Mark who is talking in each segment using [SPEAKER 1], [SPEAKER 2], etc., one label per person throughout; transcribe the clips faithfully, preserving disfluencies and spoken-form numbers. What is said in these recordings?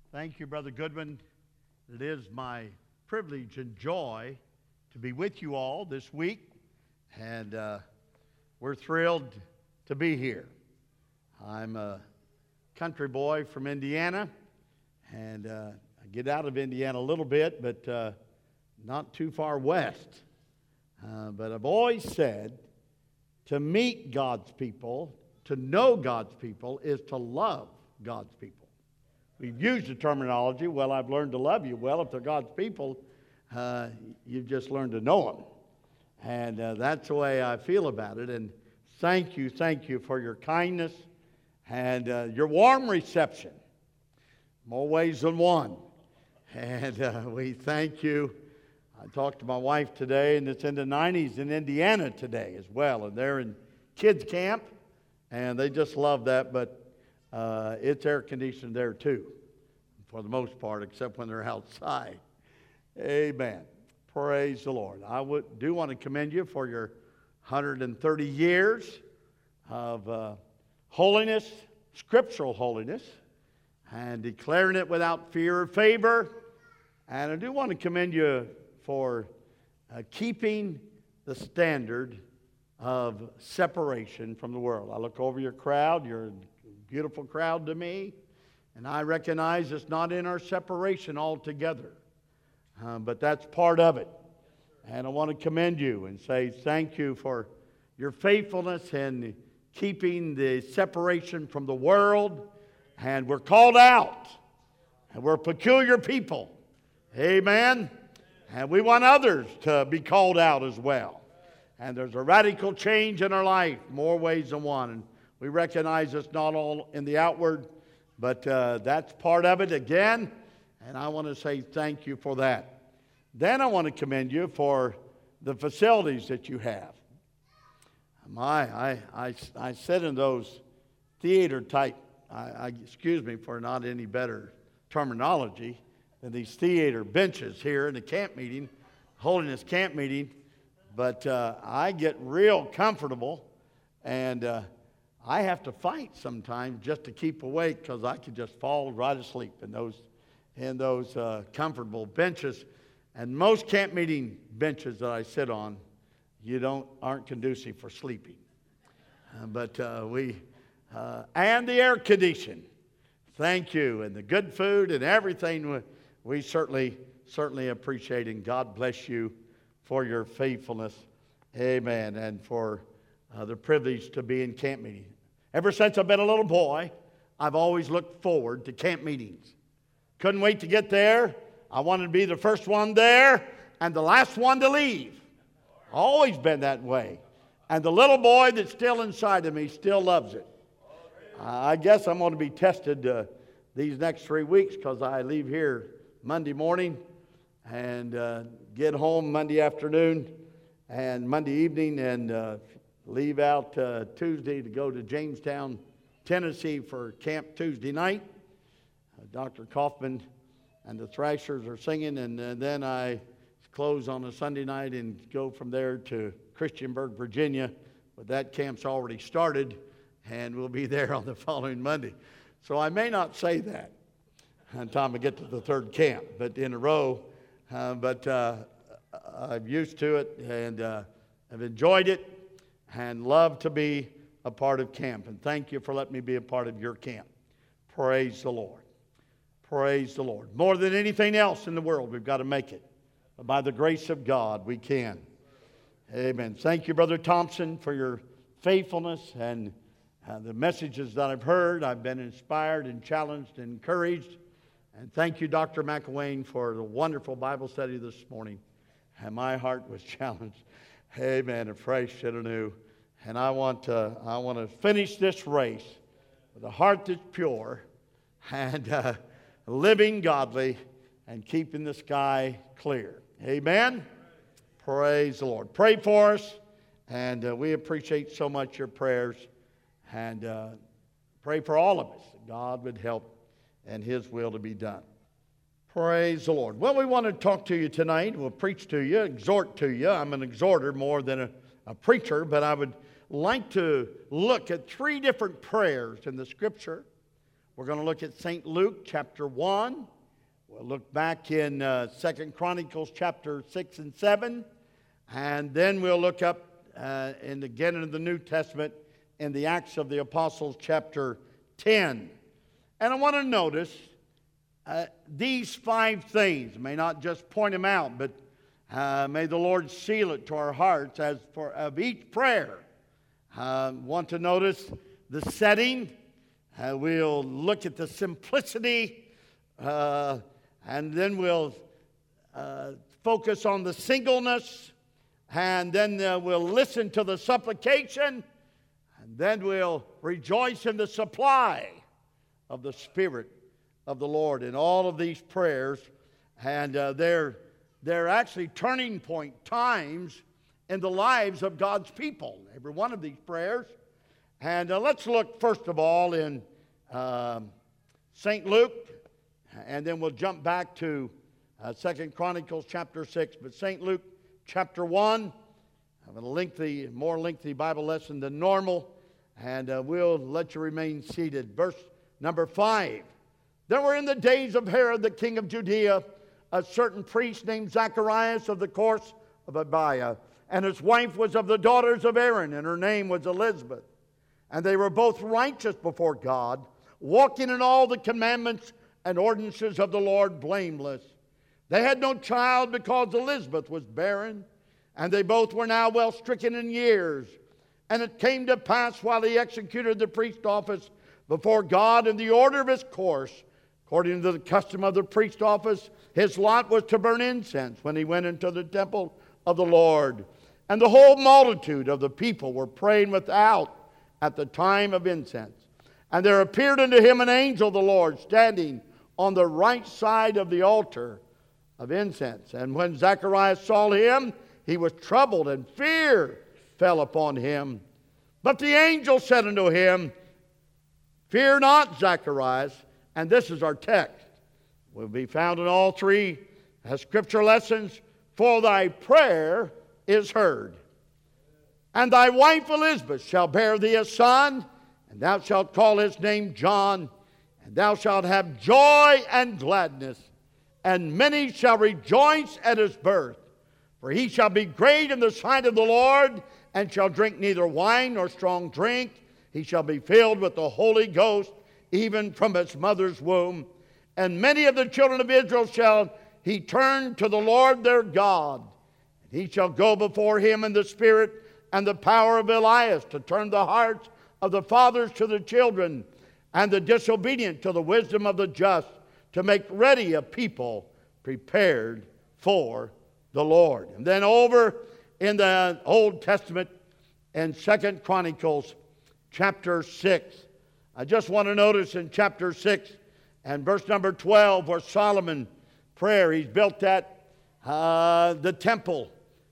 [SPEAKER 1] Thank you, Brother Goodwin. It is my privilege and joy to be with you all this week, and uh, we're thrilled to be here. I'm a country boy from Indiana, and uh, I get out of Indiana a little bit, but uh, not too far west. Uh, but I've always said to meet God's people, to know God's people, is to love God's people. We've used the terminology, well, I've learned to love you. Well, if they're God's people, uh, you've just learned to know them. And uh, that's the way I feel about it. And thank you, thank you for your kindness and uh, your warm reception. More ways than one. And uh, we thank you. I talked to my wife today, and it's in the nineties in Indiana today as well. And they're in kids camp, and they just love that. But Uh, it's air conditioned there too, for the most part, except when they're outside. Amen. Praise the Lord. I would, do want to commend you for your one hundred thirty years of uh, holiness, scriptural holiness, and declaring it without fear or favor. And I do want to commend you for uh, keeping the standard of separation from the world. I look over your crowd. You're beautiful crowd to me, and I recognize it's not in our separation altogether, uh, but that's part of it. And I want to commend you and say thank you for your faithfulness in keeping the separation from the world. And we're called out, and we're peculiar people. Amen. And we want others to be called out as well. And there's a radical change in our life, more ways than one. And we recognize it's not all in the outward, but uh, that's part of it again, and I want to say thank you for that. Then I want to commend you for the facilities that you have. My, I, I, I sit in those theater type, I, I, excuse me for not any better terminology, than these theater benches here in the camp meeting, holding this camp meeting, but uh, I get real comfortable, and uh, I have to fight sometimes just to keep awake because I could just fall right asleep in those in those uh, comfortable benches. And most camp meeting benches that I sit on, you don't aren't conducive for sleeping. Uh, but uh, we uh, and the air condition, thank you, and the good food and everything. We, we certainly certainly appreciate, and God bless you for your faithfulness, amen, and for uh, the privilege to be in camp meeting. Ever since I've been a little boy, I've always looked forward to camp meetings. Couldn't wait to get there. I wanted to be the first one there and the last one to leave. Always been that way. And the little boy that's still inside of me still loves it. Uh, I guess I'm going to be tested uh, these next three weeks because I leave here Monday morning and uh, get home Monday afternoon and Monday evening and uh, leave out uh, Tuesday to go to Jamestown, Tennessee for camp Tuesday night. Uh, Doctor Kaufman and the Thrashers are singing, and uh, then I close on a Sunday night and go from there to Christiansburg, Virginia. But that camp's already started, and we'll be there on the following Monday. So I may not say that until I get to the third camp, but in a row. Uh, but uh, I'm used to it, and uh, I've enjoyed it. And love to be a part of camp. And thank you for letting me be a part of your camp. Praise the Lord. Praise the Lord. More than anything else in the world, we've got to make it. But by the grace of God, we can. Amen. Thank you, Brother Thompson, for your faithfulness and uh, the messages that I've heard. I've been inspired and challenged and encouraged. And thank you, Doctor McElwain, for the wonderful Bible study this morning. And my heart was challenged. Amen, afresh and anew. And I want to, I want to finish this race with a heart that's pure and uh, living godly and keeping the sky clear. Amen? Praise the Lord. Pray for us, and uh, we appreciate so much your prayers. And uh, pray for all of us that God would help and His will to be done. Praise the Lord. Well, we want to talk to you tonight. We'll preach to you, exhort to you. I'm an exhorter more than a, a preacher, but I would like to look at three different prayers in the Scripture We're going to look at Saint Luke chapter one. We'll look back in uh, Second Chronicles chapter six and seven. And then we'll look up uh, and again into the New Testament in the Acts of the Apostles chapter ten. And I want to notice uh, these five things. I may not just point them out, but uh, may the Lord seal it to our hearts as for of each prayer. Uh, want to notice the setting. Uh, we'll look at the simplicity, uh, and then we'll uh, focus on the singleness, and then uh, we'll listen to the supplication, and then we'll rejoice in the supply of the Spirit of the Lord in all of these prayers. And uh, they're, they're actually turning point times in the lives of God's people, every one of these prayers. And uh, let's look first of all in um, Saint Luke, and then we'll jump back to uh, Second Chronicles chapter six. But Saint Luke chapter one, I have a lengthy, more lengthy Bible lesson than normal, and uh, we'll let you remain seated. Verse number five. There were in the days of Herod the king of Judea a certain priest named Zacharias of the course of Abiah, and his wife was of the daughters of Aaron, and her name was Elizabeth. And they were both righteous before God, walking in all the commandments and ordinances of the Lord blameless. They had no child because Elizabeth was barren, and they both were now well stricken in years. And it came to pass while he executed the priest office before God in the order of his course, according to the custom of the priest office, his lot was to burn incense when he went into the temple of the Lord. And the whole multitude of the people were praying without at the time of incense. And there appeared unto him an angel of the Lord standing on the right side of the altar of incense. And when Zacharias saw him, he was troubled, and fear fell upon him. But the angel said unto him, Fear not, Zacharias. And this is our text. Will be found in all three as scripture lessons. For thy prayer is heard. And thy wife Elizabeth shall bear thee a son, and thou shalt call his name John. And thou shalt have joy and gladness, and many shall rejoice at his birth. For he shall be great in the sight of the Lord, and shall drink neither wine nor strong drink. He shall be filled with the Holy Ghost, even from his mother's womb. And many of the children of Israel shall he turn to the Lord their God. And he shall go before him in the spirit and the power of Elias, to turn the hearts of the fathers to the children, and the disobedient to the wisdom of the just, to make ready a people prepared for the Lord. And then over in the Old Testament, in Second Chronicles chapter six, I just want to notice in chapter six and verse number twelve, where Solomon prayer, he's built that uh, the temple.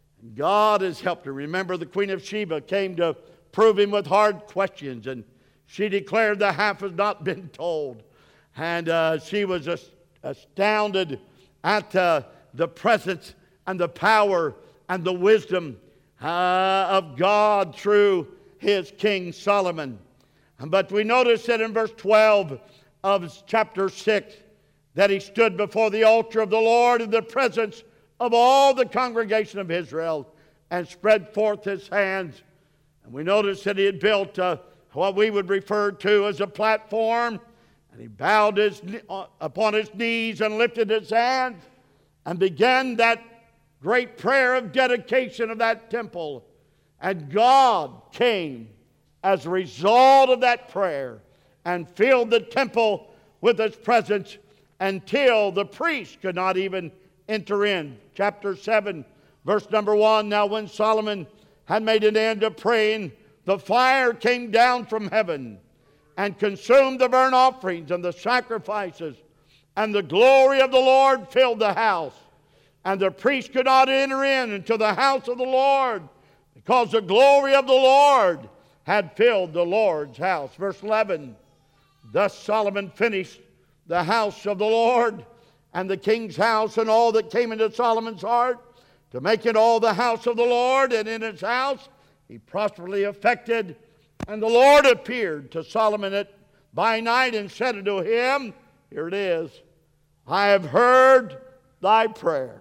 [SPEAKER 1] God has helped her. Remember, the Queen of Sheba came to prove him with hard questions, and she declared the half has not been told. And uh, she was ast- astounded at uh, the presence and the power and the wisdom uh, of God through his King Solomon. But we notice that in verse twelve of chapter six, that he stood before the altar of the Lord in the presence of all the congregation of Israel, and spread forth his hands. And we notice that he had built uh, what we would refer to as a platform, and he bowed his, uh, upon his knees and lifted his hands and began that great prayer of dedication of that temple. And God came as a result of that prayer and filled the temple with his presence until the priest could not even enter in. Chapter seven, verse number one. Now when Solomon had made an end of praying, the fire came down from heaven and consumed the burnt offerings and the sacrifices, and the glory of the Lord filled the house. And the priest could not enter in into the house of the Lord, because the glory of the Lord had filled the Lord's house. Verse eleven. Thus Solomon finished the house of the Lord, and the king's house, and all that came into Solomon's heart, to make it all the house of the Lord. And in his house he prosperously effected. And the Lord appeared to Solomon at by night and said unto him, here it is, I have heard thy prayer.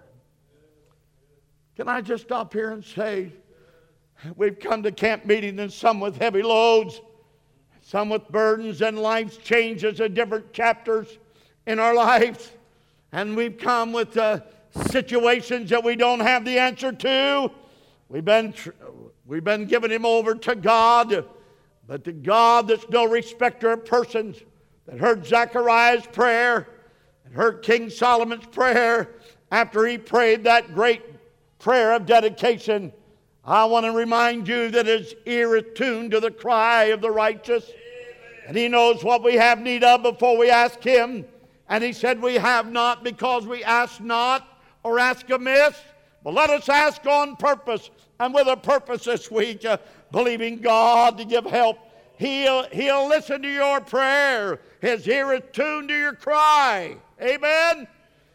[SPEAKER 1] Can I just stop here and say, we've come to camp meeting, and some with heavy loads, some with burdens and life's changes in different chapters in our lives. And we've come with uh, situations that we don't have the answer to. We've been, tr- we've been giving him over to God. But the God that's no respecter of persons, that heard Zechariah's prayer, and heard King Solomon's prayer after he prayed that great prayer of dedication, I want to remind you that his ear is tuned to the cry of the righteous. Amen. And he knows what we have need of before we ask him. And he said we have not because we ask not or ask amiss. But let us ask on purpose and with a purpose this week, uh, believing God to give help. He'll, he'll listen to your prayer. His ear is tuned to your cry. Amen?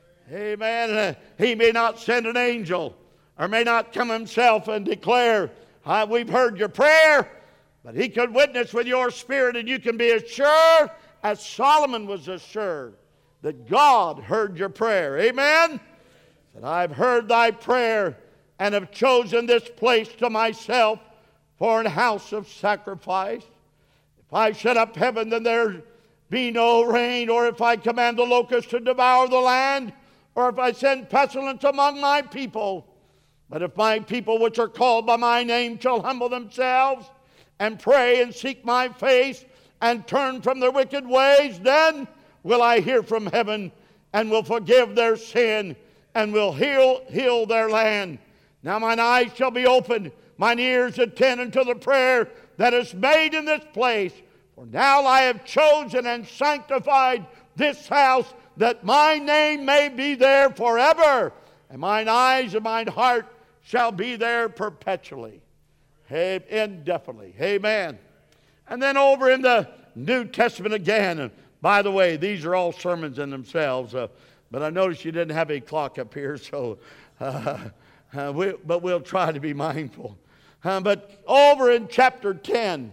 [SPEAKER 1] Amen. Uh, he may not send an angel, or may not come himself and declare, we've heard your prayer, but he could witness with your spirit, and you can be assured, as Solomon was assured, that God heard your prayer. Amen? That I've heard thy prayer and have chosen this place to myself for an house of sacrifice. If I shut up heaven, then there be no rain, or if I command the locusts to devour the land, or if I send pestilence among my people. But if my people which are called by my name shall humble themselves and pray and seek my face and turn from their wicked ways, then will I hear from heaven and will forgive their sin and will heal, heal their land. Now mine eyes shall be opened, mine ears attend unto the prayer that is made in this place. For now I have chosen and sanctified this house, that my name may be there forever, and mine eyes and mine heart shall be there perpetually, hey, indefinitely. Amen. And then over in the New Testament again, and by the way, these are all sermons in themselves, uh, but I noticed you didn't have a clock up here, so uh, uh, we, but we'll try to be mindful. Uh, but over in chapter ten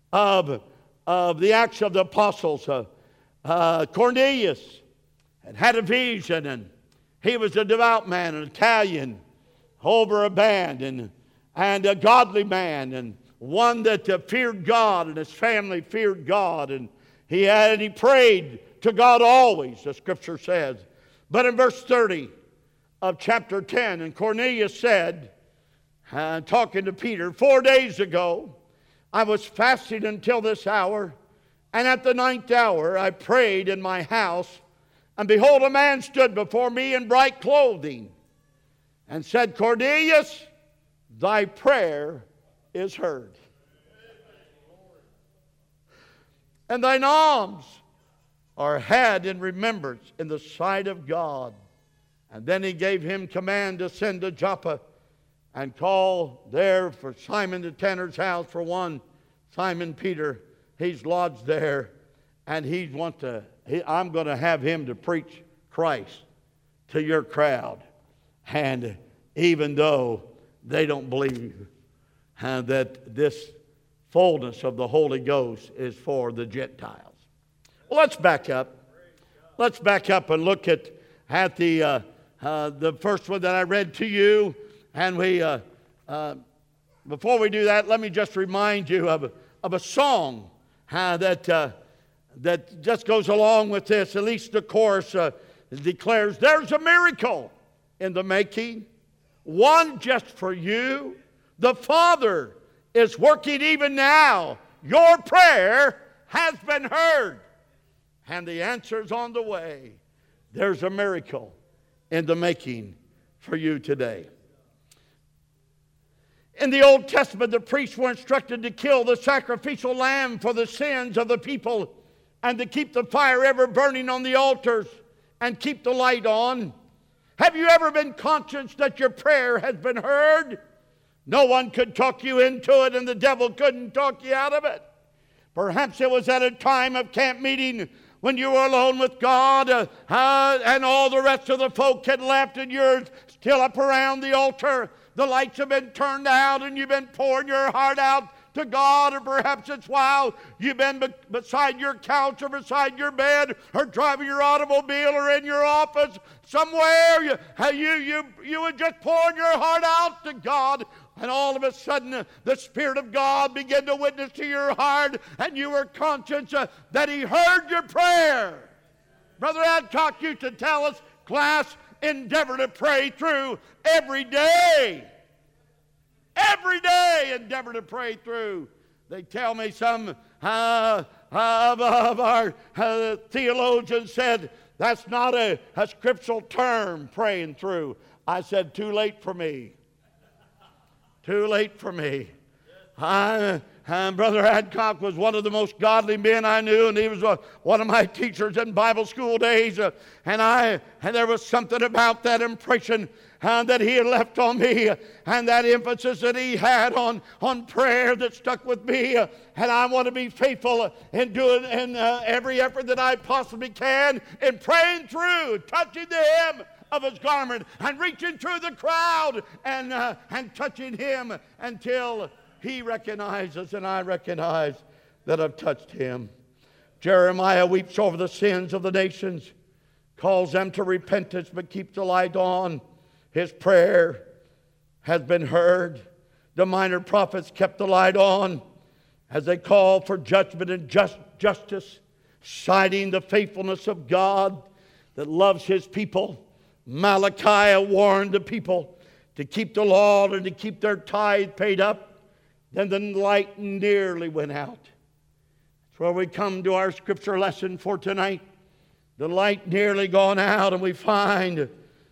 [SPEAKER 1] of, of the Acts of the Apostles, uh, uh, Cornelius had had a vision, and he was a devout man, an Italian, over a band, and, and a godly man, and one that uh, feared God, and his family feared God, and he had and he prayed to God always, the scripture says. But in verse thirty of chapter ten, and Cornelius said, uh, talking to Peter, four days ago I was fasting until this hour, and at the ninth hour I prayed in my house, and behold, a man stood before me in bright clothing, and said, Cornelius, thy prayer is heard, and thine alms are had in remembrance in the sight of God. And then he gave him command to send to Joppa and call there for Simon the tanner's house for one Simon Peter. He's lodged there, and he want to. He, I'm going to have him to preach Christ to your crowd. And even though they don't believe uh, that this fullness of the Holy Ghost is for the Gentiles. Well, let's back up. Let's back up and look at, at the, uh, uh, the first one that I read to you. And we, uh, uh, before we do that, let me just remind you of a, of a song uh, that, uh, that just goes along with this. At least the chorus uh, declares, there's a miracle in the making, one just for you. The Father is working even now. Your prayer has been heard, and the answer's on the way. There's a miracle in the making for you today. In the Old Testament, the priests were instructed to kill the sacrificial lamb for the sins of the people and to keep the fire ever burning on the altars and keep the light on. Have you ever been conscious that your prayer has been heard? No one could talk you into it, and the devil couldn't talk you out of it. Perhaps it was at a time of camp meeting when you were alone with God uh, uh, and all the rest of the folk had left, and you're still up around the altar. The lights have been turned out, and you've been pouring your heart out to God, or perhaps it's while you've been be- beside your couch or beside your bed or driving your automobile or in your office somewhere. You, you, you, you would just pour your heart out to God, and all of a sudden the Spirit of God began to witness to your heart, and you were conscious uh, that He heard your prayer. Brother Adcock used to tell us, class, endeavor to pray through every day. Every day, endeavor to pray through. They tell me some uh, of, of our uh, theologians said, that's not a, a scriptural term, praying through. I said, too late for me. Too late for me. I, and Brother Adcock was one of the most godly men I knew, and he was uh, one of my teachers in Bible school days. Uh, and I, and there was something about that impression uh, that he had left on me, uh, and that emphasis that he had on, on prayer that stuck with me. Uh, and I want to be faithful in doing in uh, every effort that I possibly can in praying through, touching the hem of his garment, and reaching through the crowd and uh, and touching him until he recognizes and I recognize that I've touched him. Jeremiah weeps over the sins of the nations, calls them to repentance, but keeps the light on. His prayer has been heard. The minor prophets kept the light on as they called for judgment and just, justice, citing the faithfulness of God that loves His people. Malachi warned the people to keep the law and to keep their tithe paid up. Then the light nearly went out. That's where we come to our scripture lesson for tonight. The light nearly gone out, and we find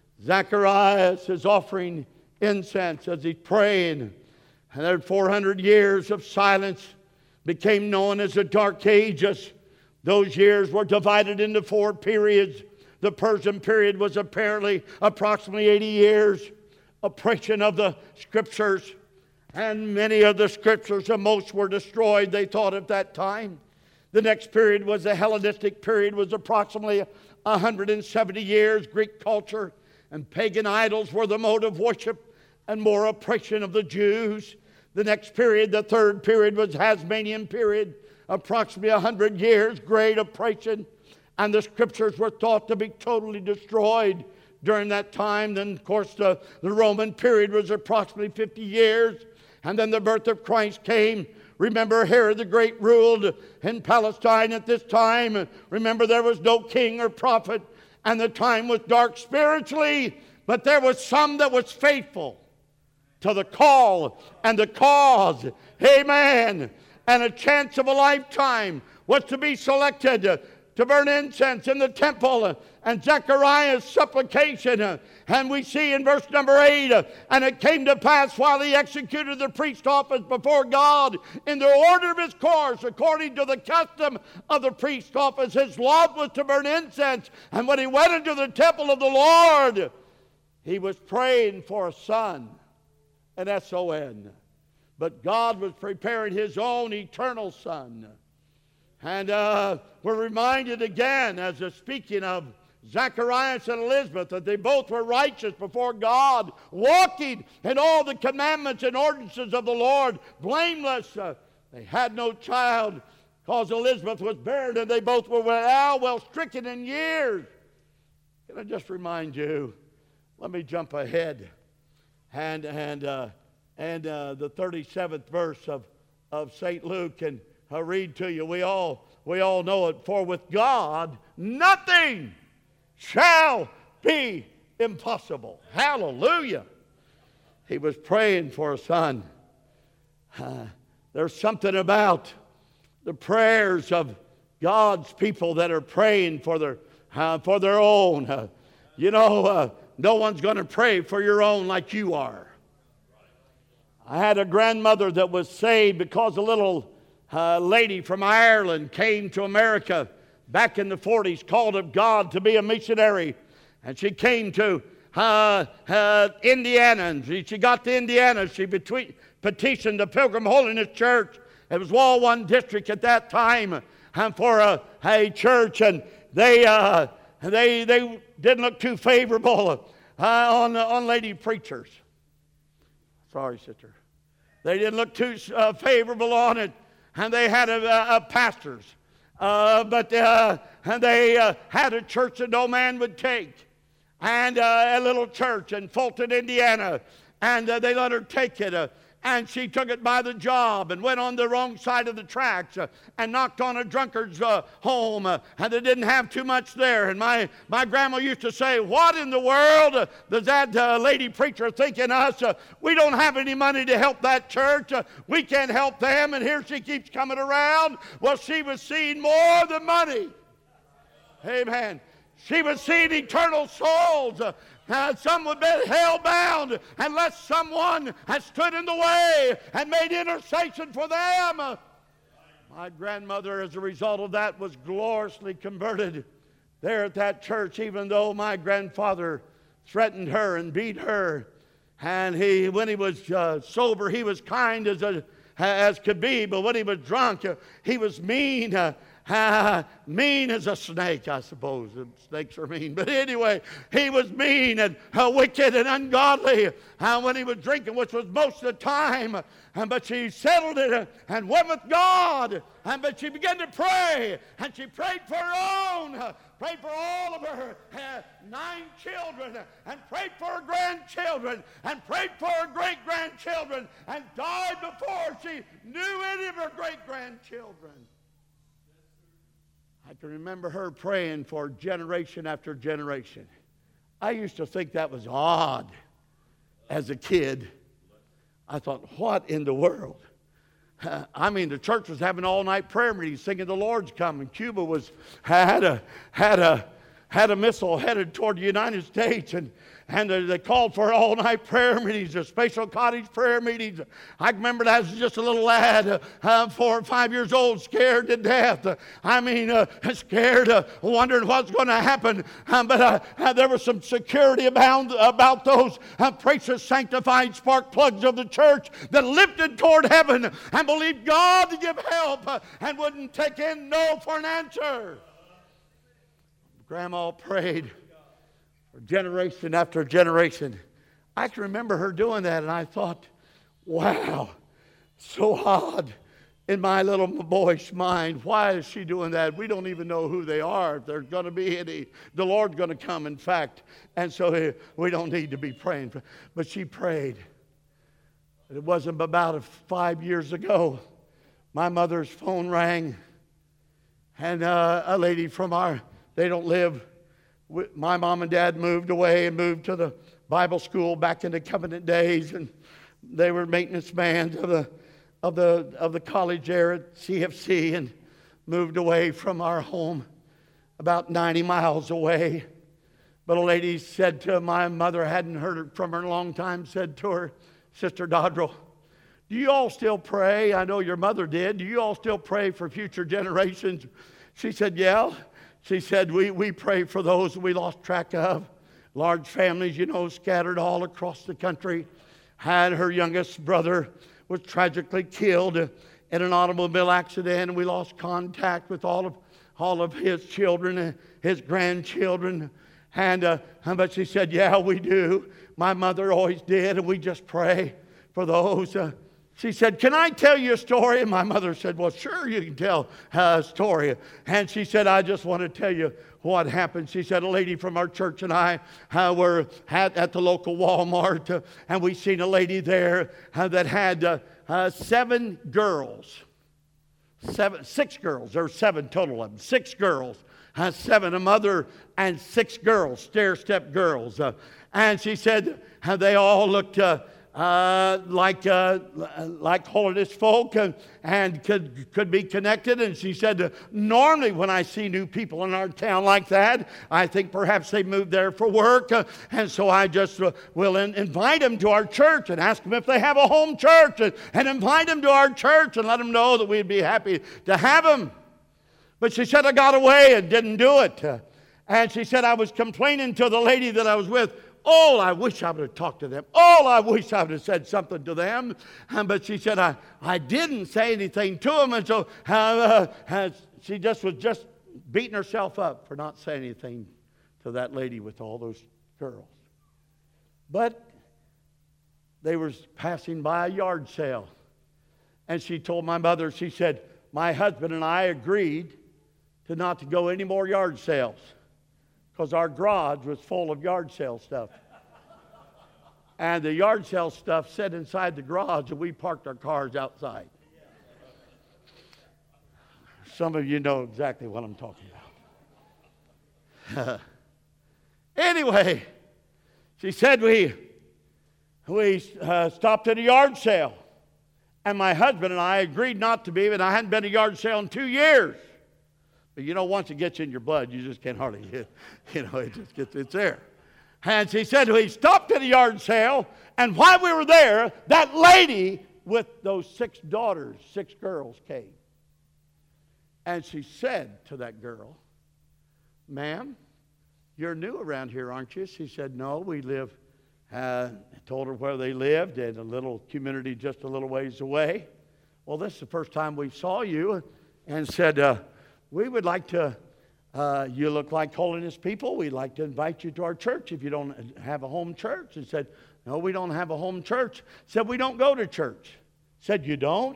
[SPEAKER 1] Zacharias is offering incense as he's praying. And there four hundred years of silence became known as the Dark Ages. Those years were divided into four periods. The Persian period was apparently approximately eighty years. Oppression of the scriptures. And many of the scriptures, and most were destroyed, they thought, at that time. The next period was the Hellenistic period, was approximately one hundred seventy years. Greek culture and pagan idols were the mode of worship, and more oppression of the Jews. The next period, the third period, was Hasmonean period, approximately one hundred years, great oppression. And the scriptures were thought to be totally destroyed during that time. Then, of course, the, the Roman period was approximately fifty years. And then the birth of Christ came. Remember, Herod the Great ruled in Palestine at this time. Remember, there was no king or prophet, and the time was dark spiritually, but there was some that was faithful to the call and the cause. Amen. And a chance of a lifetime was to be selected to burn incense in the temple. And Zechariah's supplication, and we see in verse number eight, and it came to pass while he executed the priest's office before God in the order of his course, according to the custom of the priest's office, his lot was to burn incense. And when he went into the temple of the Lord, he was praying for a son, an S O N. But God was preparing His own eternal Son. And uh, we're reminded again, as a speaking of Zacharias and Elizabeth, that they both were righteous before God, walking in all the commandments and ordinances of the Lord, blameless. Uh, they had no child because Elizabeth was barren, and they both were well, well stricken in years. Can I just remind you? Let me jump ahead, and and uh, and uh, the thirty-seventh verse of of Saint Luke, and I'll read to you. We all we all know it. For with God nothing shall be impossible. Hallelujah. He was praying for a son. Uh, there's something about the prayers of God's people that are praying for their uh, for their own. Uh, you know, uh, no one's going to pray for your own like you are. I had a grandmother that was saved because a little uh, lady from Ireland came to America back in the forties, called of God to be a missionary. And she came to uh, uh, Indiana. And she, she got to Indiana. She between, petitioned the Pilgrim Holiness Church. It was all one district at that time and for a, a church. And they, uh, they, they didn't look too favorable uh, on, on lady preachers. Sorry, sister. They didn't look too uh, favorable on it. And they had a, a, a pastors. Uh, but uh, and they uh, had a church that no man would take. And uh, a little church in Fulton, Indiana. And uh, they let her take it. Uh, and she took it by the job and went on the wrong side of the tracks uh, and knocked on a drunkard's uh, home. Uh, and they didn't have too much there. And my, my grandma used to say, what in the world uh, does that uh, lady preacher think in us? Uh, we don't have any money to help that church. Uh, we can't help them. And here she keeps coming around. Well, she was seeing more than money. Amen. She was seeing eternal souls. Uh, Uh, some would be hell-bound unless someone had stood in the way and made intercession for them. Uh, my grandmother, as a result of that, was gloriously converted there at that church, even though my grandfather threatened her and beat her. And he, when he was uh, sober, he was kind as, a, as could be, but when he was drunk, uh, he was mean. Uh, Uh, mean as a snake, I suppose. Snakes are mean. But anyway, he was mean and uh, wicked and ungodly uh, when he was drinking, which was most of the time. Uh, but she settled it uh, and went with God. Uh, but she began to pray. And she prayed for her own. Uh, prayed for all of her uh, nine children. Uh, and prayed for her grandchildren. And prayed for her great-grandchildren. And died before she knew any of her great-grandchildren. I can remember her praying for generation after generation. I used to think that was odd as a kid. I thought, what in the world? Uh, I mean, the church was having all-night prayer meetings, singing "The Lord's Come," and Cuba was had a had a had a missile headed toward the United States, and and they called for all-night prayer meetings, or special cottage prayer meetings. I remember that as just a little lad, uh, uh, four or five years old, scared to death. Uh, I mean, uh, scared, uh, wondering what's going to happen. Um, but uh, uh, there was some security about, about those uh, precious, sanctified spark plugs of the church that lifted toward heaven and believed God to give help uh, and wouldn't take in no for an answer. Grandma prayed for generation after generation. I can remember her doing that, and I thought, wow, so odd in my little boyish mind. Why is she doing that? We don't even know who they are, if there's going to be any. The Lord's going to come, in fact, and so we don't need to be praying for. But she prayed. It wasn't about five years ago. My mother's phone rang, and uh, a lady from our, they don't live, my mom and dad moved away and moved to the Bible school back in the Covenant days, and they were maintenance man of the of the of the college there at C F C, and moved away from our home about ninety miles away. But a lady said to my mother, hadn't heard from her in a long time, said to her, Sister Dodrell, do you all still pray? I know your mother did. Do you all still pray for future generations? She said, yeah. She said, we, we pray for those we lost track of. Large families, you know, scattered all across the country. Had her youngest brother was tragically killed in an automobile accident, and we lost contact with all of all of his children, his grandchildren. And uh, but she said, yeah, we do. My mother always did, and we just pray for those. Uh, She said, can I tell you a story? And my mother said, well, sure, you can tell a story. And she said, I just want to tell you what happened. She said, a lady from our church and I uh, were at, at the local Walmart, uh, and we seen a lady there uh, that had uh, uh, seven girls. Seven, six girls. There were seven total of them. Six girls. Uh, seven, a mother and six girls, stair-step girls. Uh, and she said uh, they all looked uh, Uh, like uh, like holiness folk uh, and could could be connected. And she said, uh, normally when I see new people in our town like that, I think perhaps they moved there for work. Uh, and so I just uh, will in, invite them to our church and ask them if they have a home church, and, and invite them to our church and let them know that we'd be happy to have them. But she said, I got away and didn't do it. Uh, and she said, I was complaining to the lady that I was with. Oh, I wish I would have talked to them. Oh, I wish I would have said something to them. Um, but she said, I, I didn't say anything to them. And so uh, uh, she just was just beating herself up for not saying anything to that lady with all those girls. But they were passing by a yard sale And she told my mother, she said, my husband and I agreed to not to go any more yard sales because our garage was full of yard sale stuff. And the yard sale stuff sat inside the garage, and we parked our cars outside. Some of you know exactly what I'm talking about. Anyway, she said we, we uh, stopped at a yard sale. And my husband and I agreed not to be, and I hadn't been to a yard sale in two years. But you know, once it gets in your blood, you just can't hardly, you know, it just gets, it's there. And she said we stopped at a yard sale, and while we were there, that lady with those six daughters, six girls came. And she said to that girl, ma'am, you're new around here, aren't you? She said, no, we live, uh, told her where they lived in a little community just a little ways away. Well, this is the first time we saw you, and said, uh, we would like to, uh, you look like holiness people. We'd like to invite you to our church if you don't have a home church. And said, no, we don't have a home church. Said, we don't go to church. Said, you don't?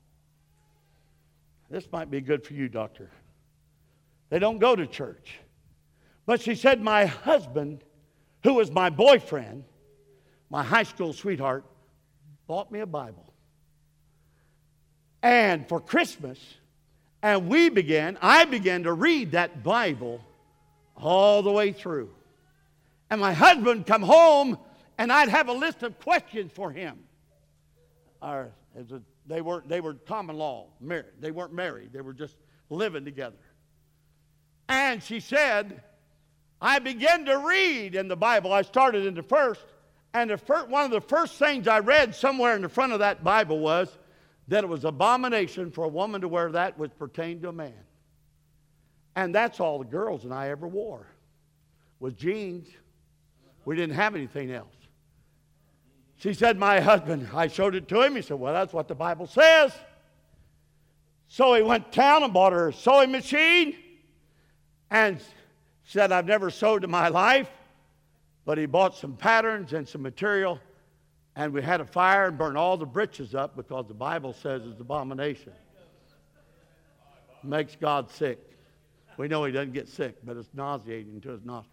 [SPEAKER 1] This might be good for you, doctor. They don't go to church. But she said, my husband, who was my boyfriend, my high school sweetheart, bought me a Bible. And for Christmas, and we began, I began to read that Bible all the way through. And my husband would come home, and I'd have a list of questions for him. Our, as a, they, were, they were common law, married. They weren't married. They were just living together. And she said, I began to read in the Bible. I started in the first, and the first, one of the first things I read somewhere in the front of that Bible was that it was abomination for a woman to wear that which pertained to a man. And that's all the girls and I ever wore, was jeans. We didn't have anything else. She said, my husband, I showed it to him. He said, well, that's what the Bible says. So he went to town and bought her a sewing machine, and said, I've never sewed in my life, but he bought some patterns and some material, and we had a fire and burned all the breeches up because the Bible says it's abomination. Makes God sick. We know he doesn't get sick, but it's nauseating to his nostrils.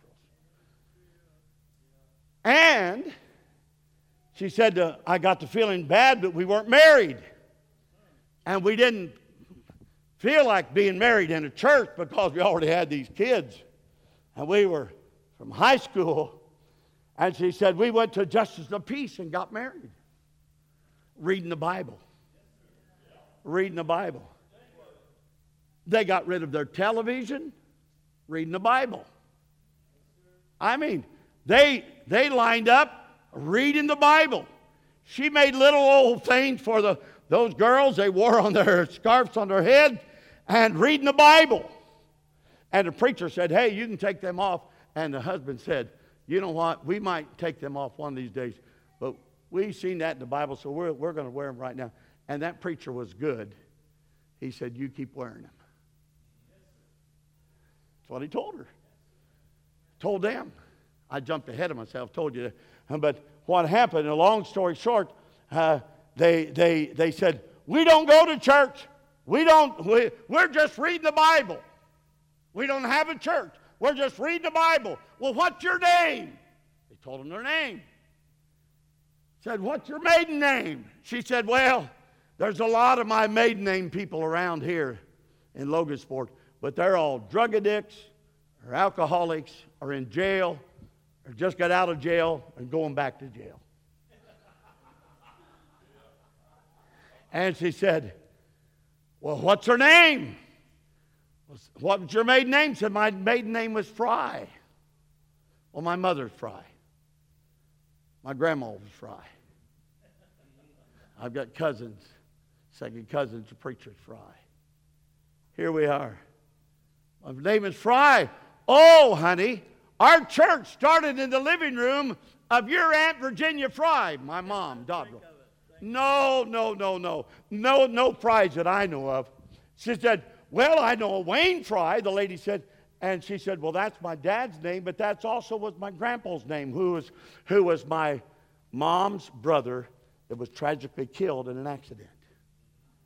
[SPEAKER 1] And she said, uh, I got to feeling bad, but we weren't married. And we didn't feel like being married in a church because we already had these kids. And we were from high school. And she said, we went to Justice of Peace and got married. Reading the Bible. Reading the Bible. They got rid of their television. Reading the Bible. I mean, they, they lined up reading the Bible. She made little old things for the, those girls. They wore on their scarves on their head and reading the Bible. And the preacher said, hey, you can take them off. And the husband said, you know what? We might take them off one of these days. But we've seen that in the Bible, so we're, we're going to wear them right now. And that preacher was good. He said, you keep wearing them. That's what he told her. Told them. I jumped ahead of myself, told you. But what happened, a long story short, uh, they, they, they said, we don't go to church. We don't, we, we're just reading the Bible. We don't have a church. We're just reading the Bible. Well, what's your name? They told them their name. Said, what's your maiden name? She said, well, there's a lot of my maiden name people around here in Logansport, but they're all drug addicts or alcoholics or in jail or just got out of jail and going back to jail. And she said, well, what's her name? What was your maiden name? Said, my maiden name was Fry. Well, my mother's Fry. My grandma was Fry. I've got cousins, second cousins, a preacher's Fry. Here we are. My name is Fry. Oh, honey, our church started in the living room of your Aunt Virginia Fry, my mom, Dodrell. No, no, no, no. No, no Frys that I know of. She said, well, I know a Wayne Fry, the lady said, and she said, well, that's my dad's name, but that's also was my grandpa's name, who was, who was my mom's brother that was tragically killed in an accident.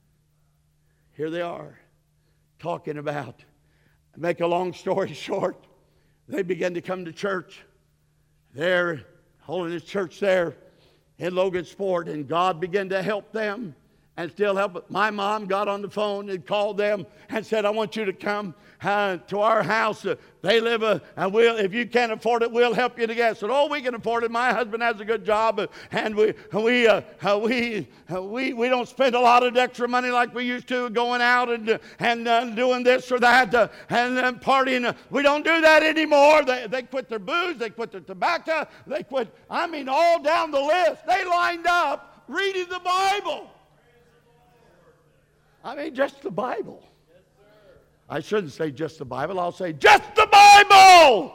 [SPEAKER 1] here they are talking about. Make a long story short, they began to come to church. They're holding this church there in Logansport, and God began to help them and still help. My mom got on the phone and called them and said, I want you to come uh, to our house. Uh, they live, a, and we'll, if you can't afford it, we'll help you to get. I said, oh, we can afford it. My husband has a good job, uh, and we we, uh, uh, we, uh, we we don't spend a lot of extra money like we used to going out and, uh, and uh, doing this or that uh, and uh, partying. Uh, we don't do that anymore. They, they quit their booze. They quit their tobacco. They quit, I mean, all down the list. They lined up reading the Bible. I mean, just the Bible. I shouldn't say just the Bible. I'll say just the Bible.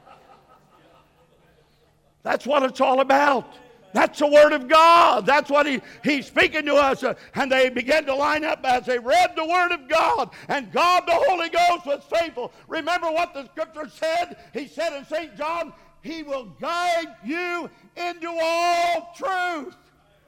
[SPEAKER 1] That's what it's all about. That's the Word of God. That's what he, He's speaking to us. Uh, and they began to line up as they read the Word of God. And God, the Holy Ghost, was faithful. Remember what the Scripture said? He said in Saint John, He will guide you into all truth.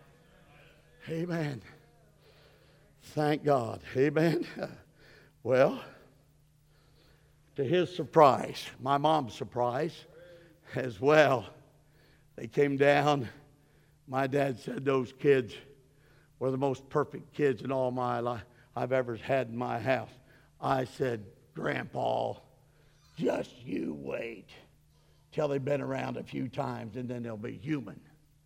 [SPEAKER 1] Amen. Thank God. Amen. Well, to his surprise, my mom's surprise as well, they came down. My dad said those kids were the most perfect kids in all my life I've ever had in my house. I said, Grandpa, just you wait till they've been around a few times and then they'll be human.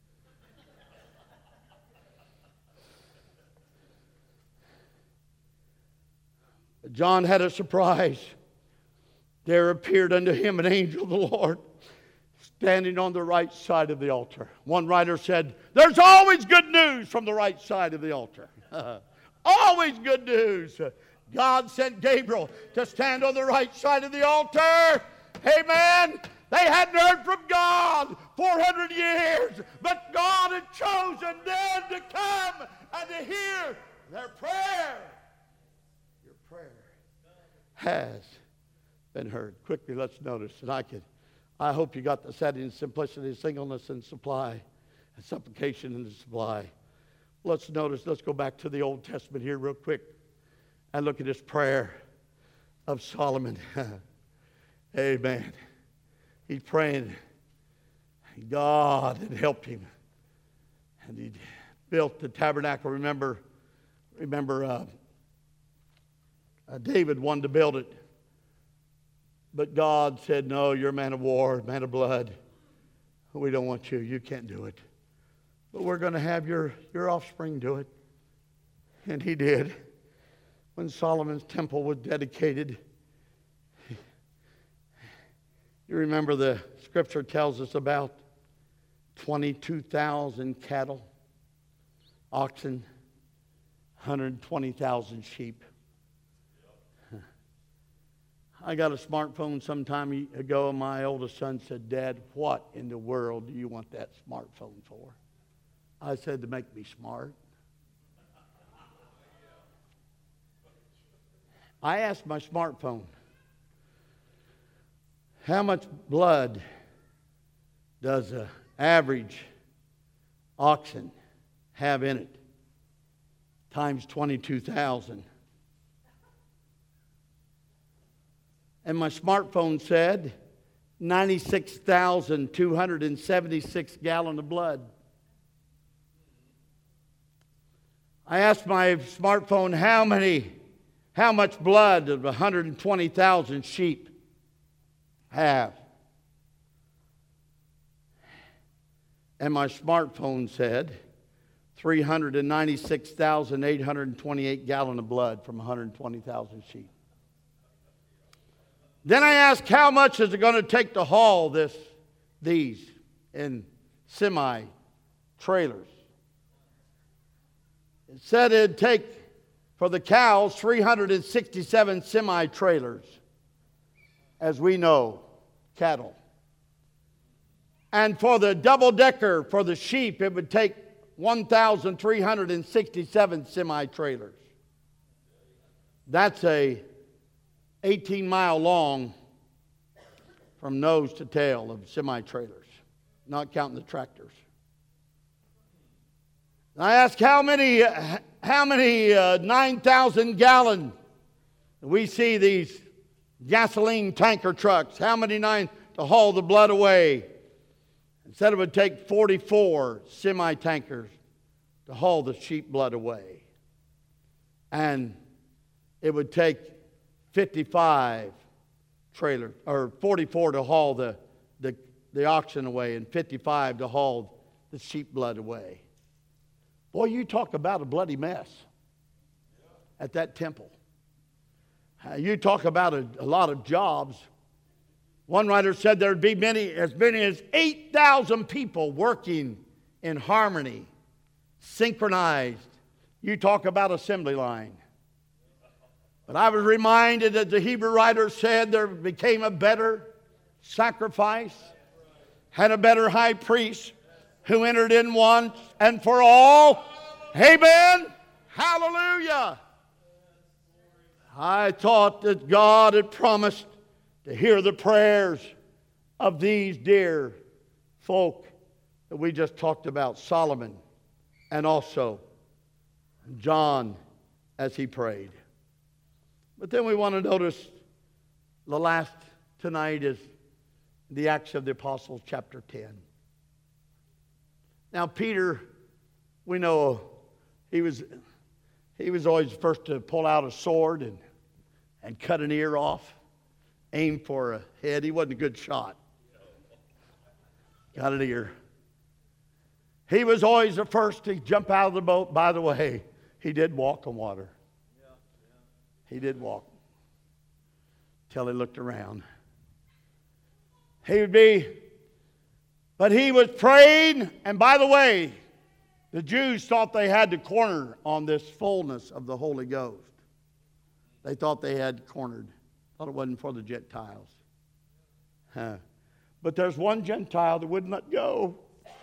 [SPEAKER 1] John had a surprise. There appeared unto him an angel of the Lord standing on the right side of the altar. One writer said, there's always good news from the right side of the altar. Always good news. God sent Gabriel to stand on the right side of the altar. Amen. They hadn't heard from God four hundred years, but God had chosen them to come and to hear their prayer. Prayer has been heard. Quickly, let's notice. And I could, I hope you got the setting, simplicity, singleness, and supply, and supplication and supply. Let's notice. Let's go back to the Old Testament here real quick and look at this prayer of Solomon. Amen. He's praying. God had helped him, and he built the tabernacle. Remember, remember. Uh, Uh, David wanted to build it. But God said, no, you're a man of war, man of blood. We don't want you. You can't do it. But we're going to have your, your offspring do it. And he did. When Solomon's temple was dedicated, you remember the Scripture tells us about twenty-two thousand cattle, oxen, one hundred twenty thousand sheep. I got a smartphone some time ago, and my oldest son said, Dad, what in the world do you want that smartphone for? I said, to make me smart. I asked my smartphone, how much blood does an average oxen have in it? Times twenty-two thousand. And my smartphone said ninety-six thousand two hundred seventy-six gallons of blood. I asked my smartphone how many, how much blood did one hundred twenty thousand sheep have? And my smartphone said three hundred ninety-six thousand eight hundred twenty-eight gallons of blood from one hundred twenty thousand sheep. Then I asked, how much is it going to take to haul this, these in semi-trailers? It said it'd take, for the cows, three hundred sixty-seven semi-trailers, as we know, cattle. And for the double-decker, for the sheep, it would take one thousand three hundred sixty-seven semi-trailers. That's a eighteen mile long from nose to tail of semi-trailers, not counting the tractors. I ask how many, how many uh, nine thousand gallon, we see these gasoline tanker trucks, how many nine to haul the blood away? Instead, it would take forty-four semi-tankers to haul the sheep blood away. And it would take fifty-five trailers, or forty-four to haul the, the, the oxen away, and fifty-five to haul the sheep blood away. Boy, you talk about a bloody mess at that temple. Uh, you talk about a, a lot of jobs. One writer said there'd be many, as many as eight thousand people working in harmony, synchronized. You talk about assembly line. But I was reminded that the Hebrew writer said there became a better sacrifice, had a better high priest who entered in once and for all. Amen. Hallelujah. I thought that God had promised to hear the prayers of these dear folk that we just talked about, Solomon, and also John as he prayed. But then we want to notice the last tonight is the Acts of the Apostles, chapter ten. Now, Peter, we know he was he was always the first to pull out a sword and, and cut an ear off, aim for a head. He wasn't a good shot. Got an ear. He was always the first to jump out of the boat. By the way, he did walk on water. He did walk till he looked around. He would be, but he was praying, and by the way, the Jews thought they had the corner on this fullness of the Holy Ghost. They thought they had cornered. Thought it wasn't for the Gentiles. Huh. But there's one Gentile that wouldn't let go.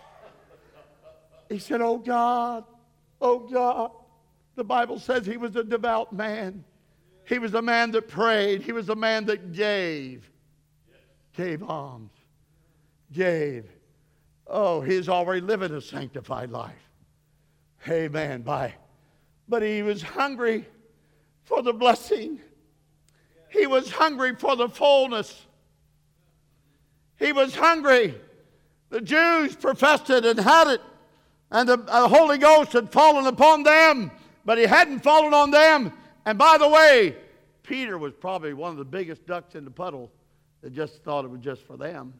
[SPEAKER 1] He said, "Oh God, oh God." The Bible says he was a devout man. He was a man that prayed. He was a man that gave. Gave alms. Gave. Oh, he's already living a sanctified life. Amen. Bye. But he was hungry for the blessing. He was hungry for the fullness. He was hungry. The Jews professed it and had it. And the uh, Holy Ghost had fallen upon them. But he hadn't fallen on them. And by the way, Peter was probably one of the biggest ducks in the puddle that just thought it was just for them.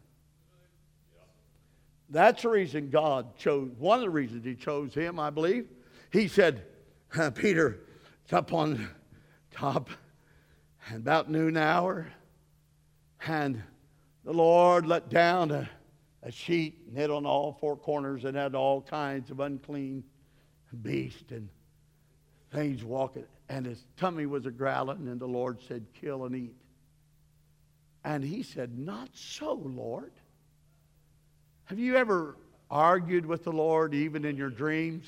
[SPEAKER 1] That's the reason God chose, one of the reasons he chose him, I believe. He said, Peter, it's up on top, and about noon hour, and the Lord let down a, a sheet and hit on all four corners and had all kinds of unclean beasts and things walking. And his tummy was a growling, and the Lord said, kill and eat. And he said, not so, Lord. Have you ever argued with the Lord even in your dreams?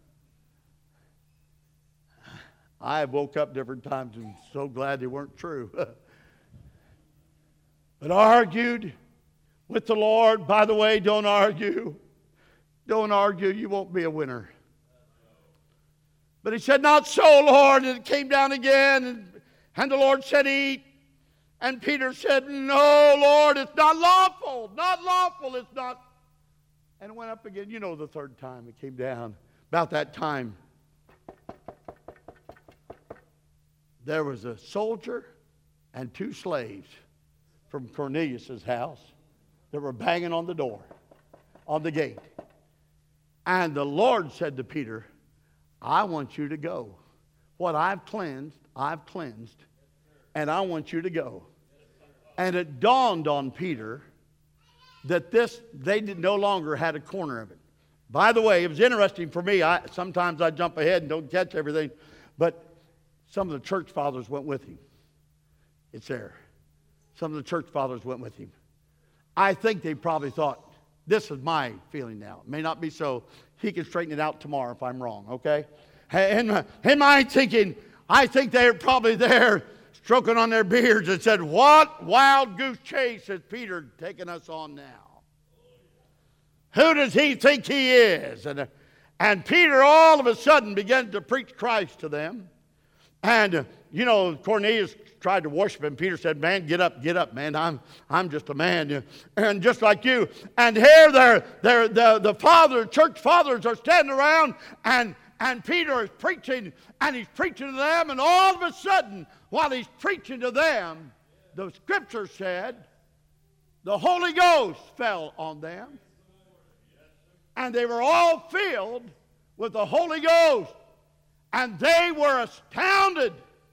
[SPEAKER 1] I have woke up different times and so glad they weren't true. But argued with the Lord. By the way, don't argue. Don't argue. You won't be a winner. But he said, not so, Lord. And it came down again. And, and the Lord said, eat. And Peter said, no, Lord, it's not lawful. Not lawful. It's not. And it went up again. You know the third time it came down. About that time, there was a soldier and two slaves from Cornelius' house that were banging on the door, on the gate. And the Lord said to Peter, I want you to go. What I've cleansed, I've cleansed. And I want you to go. And it dawned on Peter that this, they did, no longer had a corner of it. By the way, it was interesting for me. I, sometimes I jump ahead and don't catch everything. But some of the church fathers went with him. It's there. Some of the church fathers went with him. I think they probably thought, this is my feeling now. It may not be so. He can straighten it out tomorrow if I'm wrong, okay? And in my thinking, I think they're probably there stroking on their beards and said, what wild goose chase has Peter taken us on now? Who does he think he is? And, And Peter all of a sudden began to preach Christ to them. And, uh, you know, Cornelius tried to worship him. Peter said, man, get up, get up, man. I'm, I'm just a man, and just like you. And here they're, they're, the, the father, church fathers are standing around, and, and Peter is preaching, and he's preaching to them. And all of a sudden, while he's preaching to them, the scripture said, the Holy Ghost fell on them. And they were all filled with the Holy Ghost. And they were astounded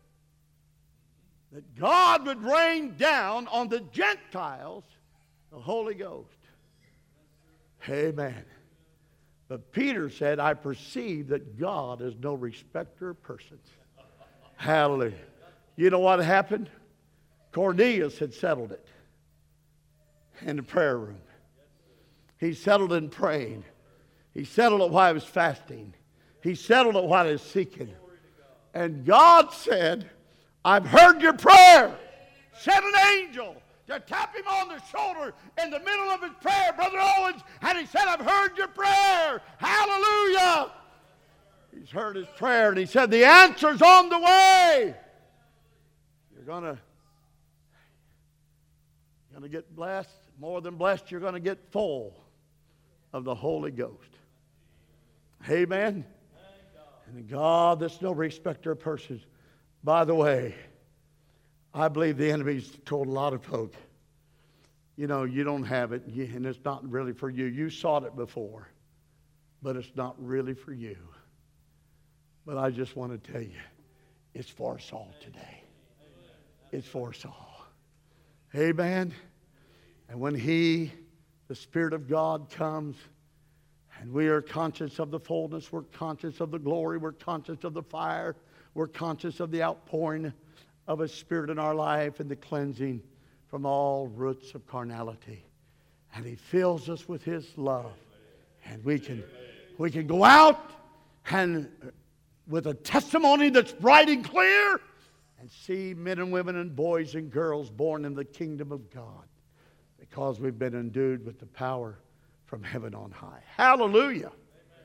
[SPEAKER 1] that God would rain down on the Gentiles the Holy Ghost. Amen. But Peter said, I perceive that God is no respecter of persons. Hallelujah. You know what happened? Cornelius had settled it in the prayer room. He settled in praying. He settled it while he was fasting. He settled it while he was seeking. And God said, I've heard your prayer. Sent an angel to tap him on the shoulder in the middle of his prayer, Brother Owens, and he said, I've heard your prayer. Hallelujah. He's heard his prayer, and he said, the answer's on the way. You're going to you're going to get blessed. More than blessed, you're going to get full of the Holy Ghost. Amen. And God, that's no respecter of persons. By the way, I believe the enemy's told a lot of folk, you know, you don't have it, and it's not really for you. You sought it before, but it's not really for you. But I just want to tell you, it's for us all today. It's for us all. Amen. And when He, the Spirit of God, comes, and we are conscious of the fullness, we're conscious of the glory, we're conscious of the fire, we're conscious of the outpouring of His Spirit in our life and the cleansing from all roots of carnality. And He fills us with His love. And we can, we can go out and with a testimony that's bright and clear and see men and women and boys and girls born in the kingdom of God because we've been endued with the power from heaven on high. Hallelujah. Amen.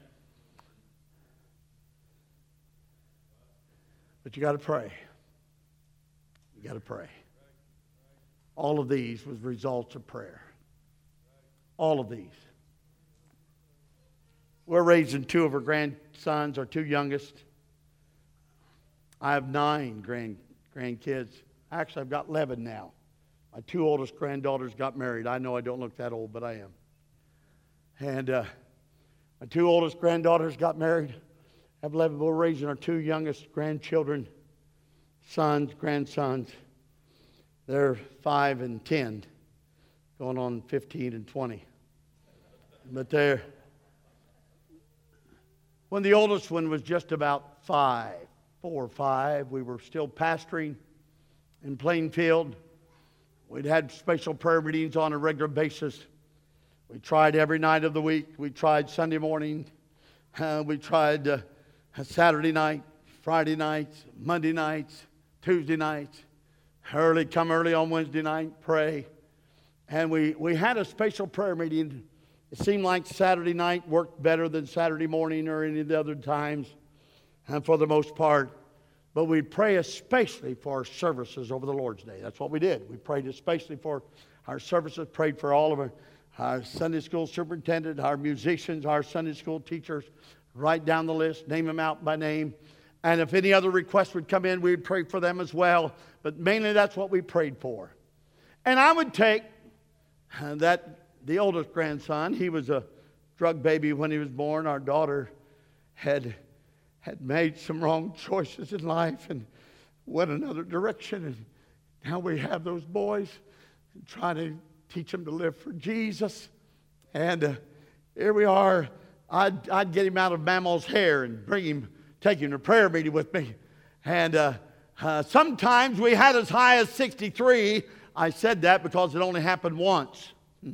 [SPEAKER 1] But you got to pray. You got to pray. All of these was results of prayer. All of these. We're raising two of our grandsons, our two youngest. I have nine grand grandkids. Actually, I've got eleven now. My two oldest granddaughters got married. I know I don't look that old, but I am. And uh, my two oldest granddaughters got married. I have eleven. We're raising our two youngest grandchildren, sons, grandsons. They're five and ten, going on fifteen and twenty. But they're, when the oldest one was just about five, four or five, we were still pastoring in Plainfield. We'd had special prayer meetings on a regular basis. We tried every night of the week. We tried Sunday morning. Uh, we tried uh, Saturday night, Friday nights, Monday nights, Tuesday nights. Early, come early on Wednesday night, pray. And we, we had a special prayer meeting. It seemed like Saturday night worked better than Saturday morning or any of the other times, and for the most part. But we'd pray especially for our services over the Lord's Day. That's what we did. We prayed especially for our services, prayed for all of our Our Sunday school superintendent, our musicians, our Sunday school teachers, write down the list, name them out by name. And if any other requests would come in, we'd pray for them as well. But mainly that's what we prayed for. And I would take that, the oldest grandson, he was a drug baby when he was born. Our daughter had, had made some wrong choices in life and went another direction. And now we have those boys and try to teach them to live for Jesus. And uh, here we are. I'd, I'd get him out of Mama's hair and bring him, take him to prayer meeting with me. And uh, uh, sometimes we had as high as sixty-three. I said that because it only happened once.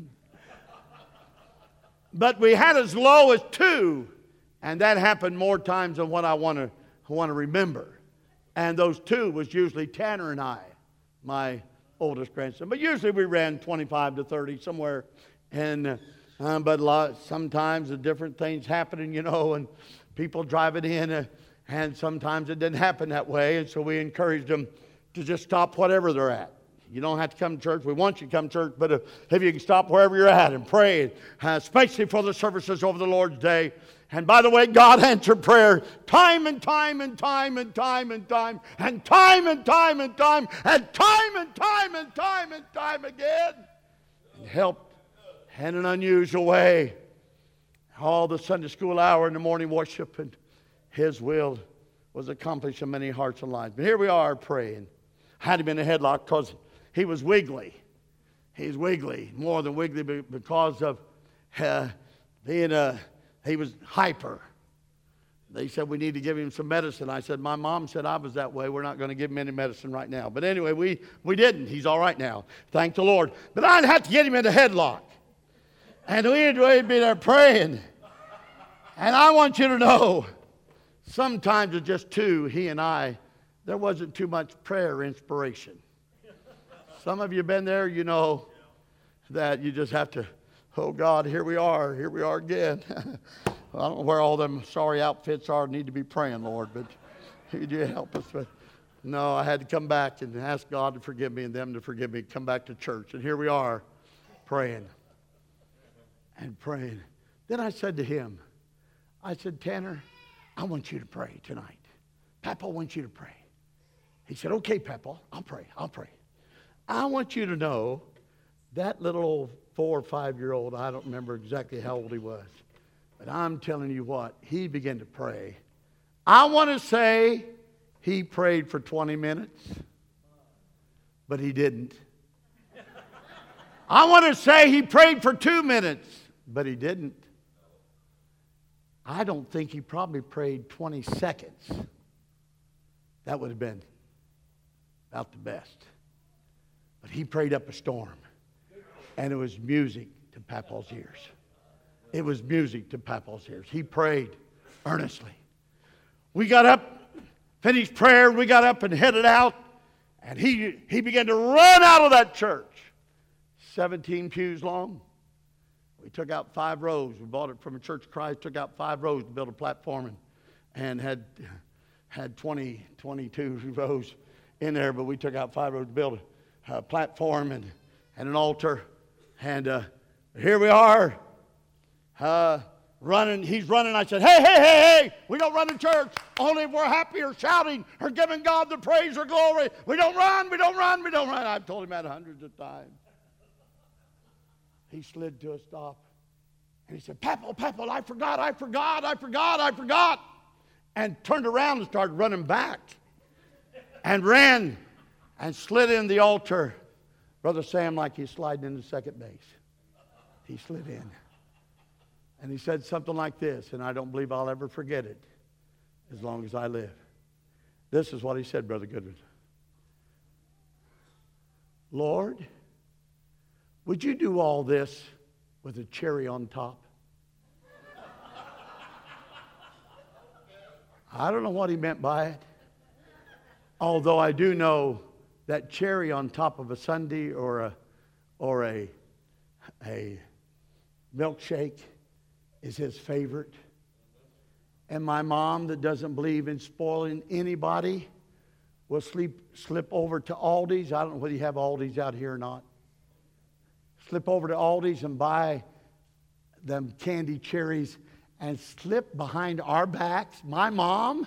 [SPEAKER 1] But we had as low as two. And that happened more times than what I want to want to remember. And those two was usually Tanner and I, my oldest grandson. But usually we ran twenty-five to thirty, somewhere in Uh, but a lot, sometimes the different things happening, you know, and people driving in, uh, and sometimes it didn't happen that way. And so we encouraged them to just stop whatever they're at. You don't have to come to church. We want you to come to church, but if, if you can stop wherever you're at and pray, uh, especially for the services over the Lord's Day. And by the way, God answered prayer time and time and time and time and time and time and time and time and time and time and time and time again. And helped in an unusual way. All the Sunday school hour and the morning worship, and His will was accomplished in many hearts and lives. But here we are praying. Had him in a headlock because he was wiggly. He's wiggly, more than wiggly because of uh, being a, he was hyper. They said we need to give him some medicine. I said, my mom said I was that way. We're not going to give him any medicine right now. But anyway, we, we didn't. He's all right now. Thank the Lord. But I'd have to get him in a headlock. And we'd, we'd be there praying. And I want you to know, sometimes it's just two, he and I, there wasn't too much prayer inspiration. Some of you have been there, you know that you just have to, oh God, here we are, here we are again. I don't know where all them sorry outfits are, need to be praying, Lord, but you help us. But no, I had to come back and ask God to forgive me and them to forgive me, come back to church. And here we are, praying and praying. Then I said to him, I said, Tanner, I want you to pray tonight. Papa wants you to pray. He said, okay, Papa, I'll pray, I'll pray. I want you to know that little old four or five-year-old, I don't remember exactly how old he was, but I'm telling you what, he began to pray. I want to say he prayed for twenty minutes, but he didn't. I want to say he prayed for two minutes, but he didn't. I don't think he probably prayed twenty seconds. That would have been about the best. But he prayed up a storm. And it was music to Papa's ears. It was music to Papa's ears. He prayed earnestly. We got up, finished prayer, we got up and headed out. And he, he began to run out of that church. seventeen pews long. We took out five rows. We bought it from a Church of Christ, took out five rows to build a platform, and, and had, had twenty, twenty-two rows in there, but we took out five rows to build a, a platform and, and an altar. And uh, here we are, uh, running. He's running. I said, hey, hey, hey, hey, we don't run in church only if we're happy or shouting or giving God the praise or glory. We don't run, we don't run, we don't run. I've told him that hundreds of times. He slid to a stop. And he said, Papa, Papa, I forgot, I forgot, I forgot, I forgot. And turned around and started running back. And ran and slid in the altar. Brother Sam, like he's sliding into second base. He slid in. And he said something like this, and I don't believe I'll ever forget it as long as I live. This is what he said, Brother Goodwin. Lord, would you do all this with a cherry on top? I don't know what he meant by it. Although I do know that cherry on top of a sundae or a or a a milkshake is his favorite. And my mom, that doesn't believe in spoiling anybody, will sleep slip over to Aldi's. I don't know whether you have Aldi's out here or not. Slip over to Aldi's and buy them candy cherries and slip behind our backs. My mom,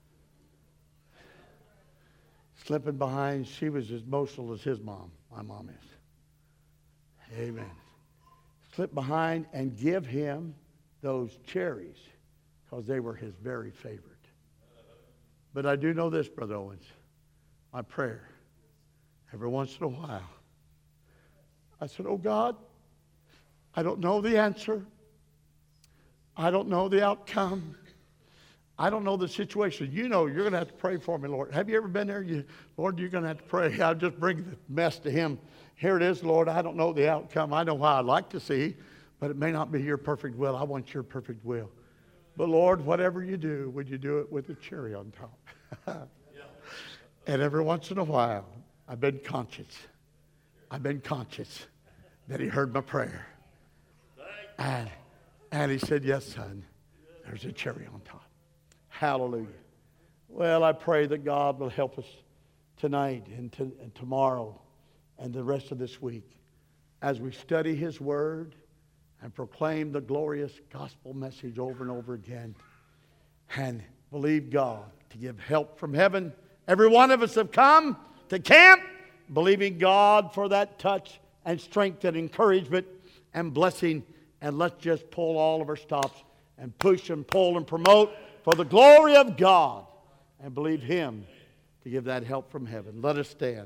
[SPEAKER 1] slipping behind, she was as emotional as his mom. My mom is. Amen. Slip behind and give him those cherries because they were his very favorite. But I do know this, Brother Owens. My prayer, every once in a while, I said, oh God, I don't know the answer. I don't know the outcome. I don't know the situation. You know you're going to have to pray for me, Lord. Have you ever been there? You, Lord, you're going to have to pray. I'll just bring the mess to him. Here it is, Lord. I don't know the outcome. I know what I'd like to see, but it may not be your perfect will. I want your perfect will. But Lord, whatever you do, would you do it with a cherry on top? And every once in a while, I've been conscious. I've been conscious that he heard my prayer. And, and he said, yes, son, there's a cherry on top. Hallelujah. Well, I pray that God will help us tonight and, to, and tomorrow and the rest of this week as we study His Word and proclaim the glorious gospel message over and over again and believe God to give help from heaven. Every one of us have come to camp believing God for that touch and strength and encouragement and blessing. And let's just pull all of our stops and push and pull and promote for the glory of God and believe Him to give that help from heaven. Let us stand.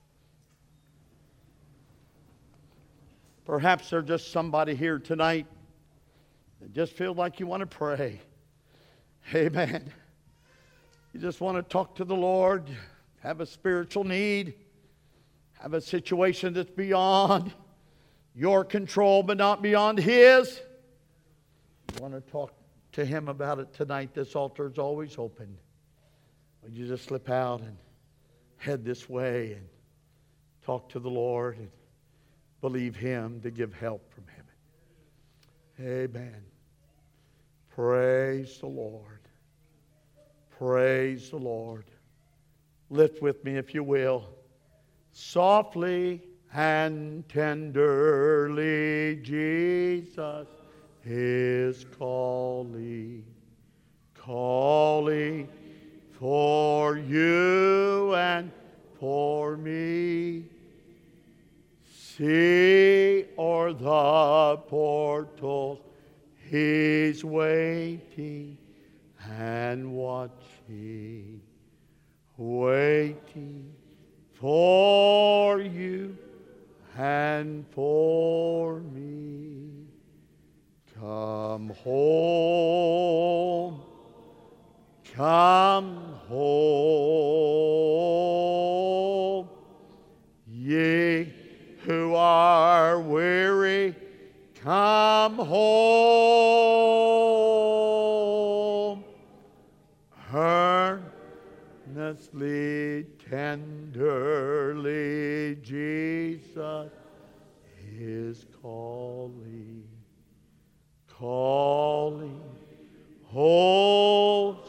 [SPEAKER 1] Perhaps there's just somebody here tonight that just feels like you want to pray. Amen. You just want to talk to the Lord, have a spiritual need, have a situation that's beyond your control but not beyond His. You want to talk to Him about it tonight. This altar is always open. Would you just slip out and head this way and talk to the Lord and believe Him to give help from heaven. Amen. Praise the Lord. Praise the Lord. Lift with me, if you will. Softly and tenderly Jesus is calling, calling for you and for me. See o'er the portals He's waiting and watching, waiting for you and for me. Come home, come home, ye who are weary, come home. Earnestly, tenderly, Jesus is calling, calling. Oh,